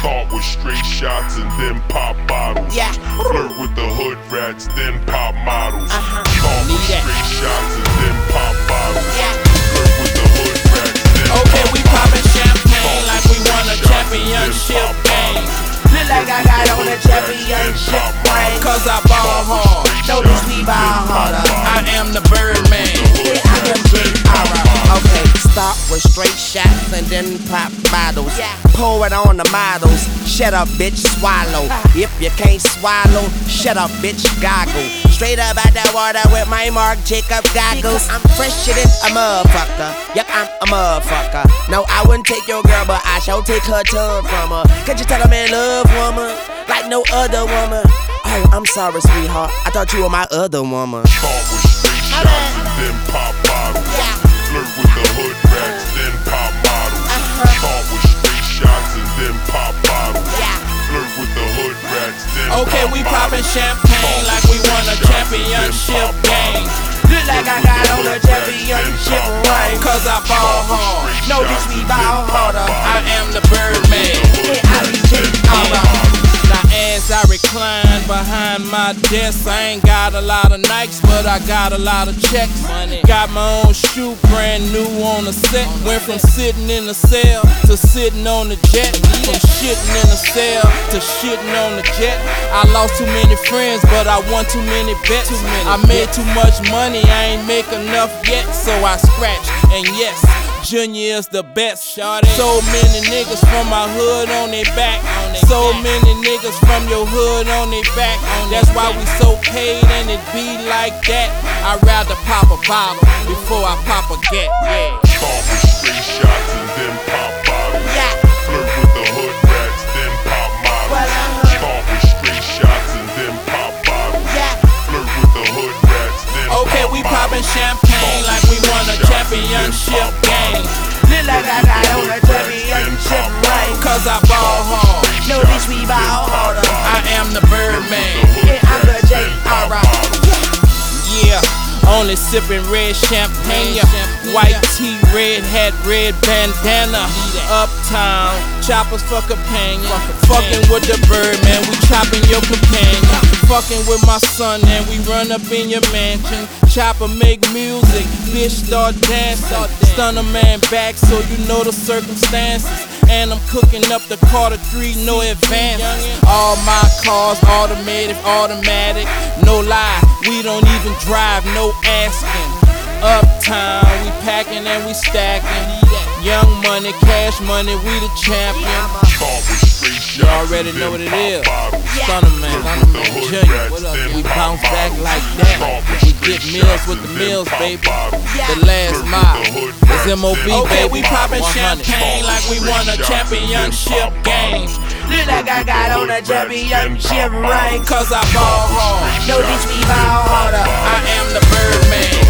Caught with straight shots and then pop bottles. Yeah. Flirt with the hood rats, then pop models. Caught with Need that. straight shots and then pop bottles. Yeah. Flirt with the hood rats, then Okay, pop we bottles. poppin' champagne like we won a championship game. Look like I got on a championship ring. Cause I ball hard. Notice we ball harder. I am the Birdman. Yeah, I'm the J.R. Okay, start with straight shots and then pop bottles. Pour it on the models. Shut up, bitch, swallow. If you can't swallow, shut up, bitch, goggle. Straight up out that water with my Marc Jacobs goggles. I'm fresher than a motherfucker. Yep, I'm a motherfucker. No, I wouldn't take your girl, but I shall take her tongue from her. Could you tell a man love woman like no other woman? Oh, I'm sorry, sweetheart. I thought you were my other woman. Caught with straight shots and then pop bottles. Flirt with the hood rats, then pop models. Caught with straight shots and then pop bottles. Flirt with the hood rats, then Okay, pop we bottles. poppin' champagne like we won a championship game. Look like I got on a championship ring. Cause I ball hard. Notice we ball harder. I am the Birdman. Yeah, I be J.R. Now as I recline behind my desk, I ain't got a lot of Nikes, but I got a lot of checks. Got my own shoe, brand new on the set. Went from sitting in the cell to sitting on the jet. From shitting in the cell to shitting on the jet. I lost too many friends, but I won too many bets. I made too much money, I ain't make enough yet, so I scratched. And yes, Junior is the best. So many niggas from my hood on their back. So many niggas from your hood on their back. That's why we so paid and it be like that. I'd rather pop a bottle before I pop a gat. Yeah. Caught with straight shots and then pop bottles. Flirt with the hood rats, then pop models. Caught with straight shots and then pop bottles. Flirt with the hood rats, then Okay, pop we models. poppin' champagne like we won a championship game. Look like I got on a championship ring. Cause I ball hard. Notice we ball harder. I am the Birdman. Yeah, I'm the J.R. Yeah, only sipping red champagne. White tee, red hat, red bandana. Uptown, choppers for companion. Fucking with the Birdman, we chopping your companion. Fucking with my son and we run up in your mansion. Chopper make music, bitch start dancing. Stun a man back so you know the circumstances. And I'm cooking up the Carter 3, no advance. All my cars automatic. No lie, we don't even drive, no asking. Uptown, we packing and we stacking. Young money, cash money, we the champion. Caught with straight shots You already and know then what it is. pop bottles. Stunner man, Flirt with the hood Junior, rats, what up? then We pop bounce back bottles. like that. Caught with We straight get meals shots with and the then meals, pop baby. bottles. The last Flirt with mile. the hood It's rats, MOB, then okay, pop we poppin' bottles. champagne like we won a championship game. Look like I got on a championship ring. Cause I ball hard. Notice we ball harder. I am the Birdman.